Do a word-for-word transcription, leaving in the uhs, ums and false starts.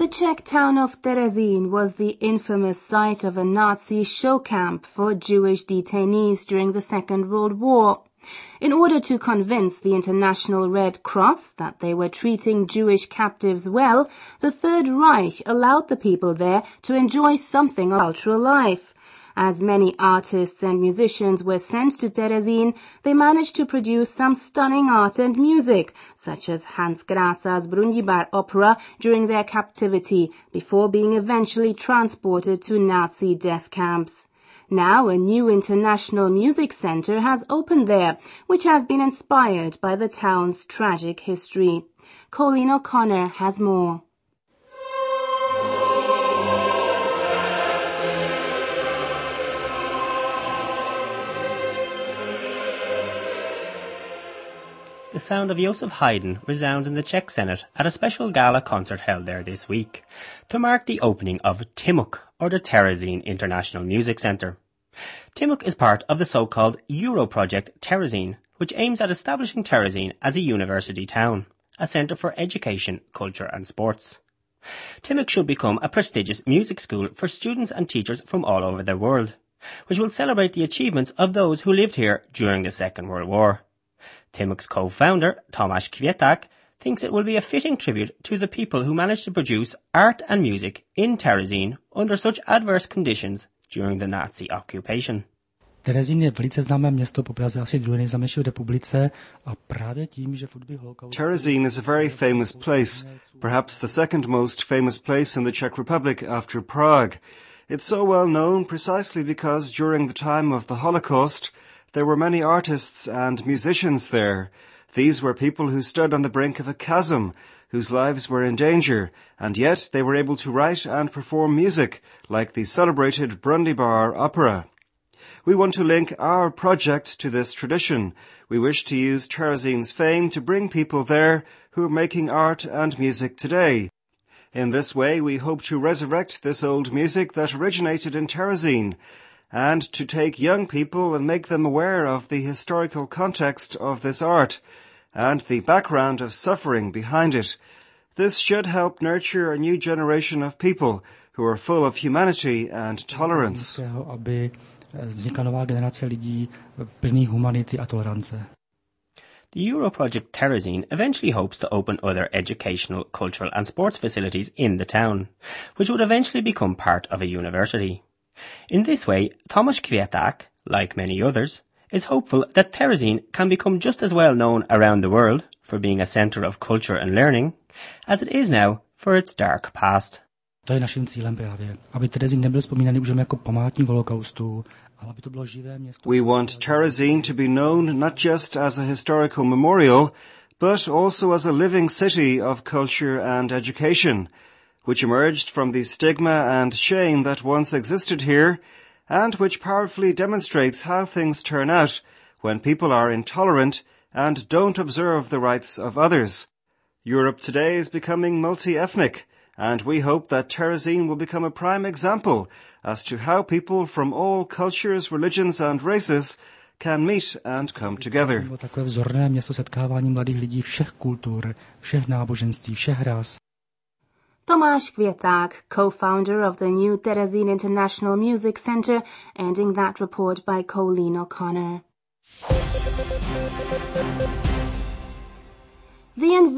The Czech town of Terezín was the infamous site of a Nazi show camp for Jewish detainees during the Second World War. In order to convince the International Red Cross that they were treating Jewish captives well, the Third Reich allowed the people there to enjoy something of cultural life. As many artists and musicians were sent to Terezín, they managed to produce some stunning art and music, such as Hans Grasa's Brundibar opera during their captivity, before being eventually transported to Nazi death camps. Now a new international music center has opened there, which has been inspired by the town's tragic history. Colleen O'Connor has more. The sound of Joseph Haydn resounds in the Czech Senate at a special gala concert held there this week to mark the opening of Timok, or the Terezín International Music Centre. Timok is part of the so-called Euro project Terezín, which aims at establishing Terezín as a university town, a centre for education, culture and sports. Timok should become a prestigious music school for students and teachers from all over the world, which will celebrate the achievements of those who lived here during the Second World War. Timok's co-founder, Tomáš Květák, thinks it will be a fitting tribute to the people who managed to produce art and music in Terezín under such adverse conditions during the Nazi occupation. Terezín je velice známé město po Praze, asi druhé nejznámější v republice a právě tím, že v období holokaustu. Terezín is a very famous place, perhaps the second most famous place in the Czech Republic after Prague. It's so well known precisely because during the time of the Holocaust there were many artists and musicians there. These were people who stood on the brink of a chasm, whose lives were in danger, and yet they were able to write and perform music, like the celebrated Brundibar opera. We want to link our project to this tradition. We wish to use Terezín's fame to bring people there who are making art and music today. In this way, we hope to resurrect this old music that originated in Terezín, and to take young people and make them aware of the historical context of this art and the background of suffering behind it. This should help nurture a new generation of people who are full of humanity and tolerance. Aby vznikla nová generace lidí plných humanity a tolerance. The Euro project Terezín eventually hopes to open other educational, cultural and sports facilities in the town, which would eventually become part of a university. In this way, Tomáš Květák, like many others, is hopeful that Terezín can become just as well known around the world for being a centre of culture and learning as it is now for its dark past. To je naším cílem právě, aby Terezín nebyl vzpomínaný už jako památník holokaustu, ale aby to bylo živé město. We want Terezín to be known not just as a historical memorial, but also as a living city of culture and education, which emerged from the stigma and shame that once existed here, and which powerfully demonstrates how things turn out when people are intolerant and don't observe the rights of others. Europe today is becoming multi-ethnic, and we hope that Terezín will become a prime example as to how people from all cultures, religions and races can meet and come together. Takové vzorné město setkávání mladých lidí všech kultur, všech náboženství, všech ras. Tomáš Květák, co-founder of the new Terezín International Music Center, ending that report by Colleen O'Connor. The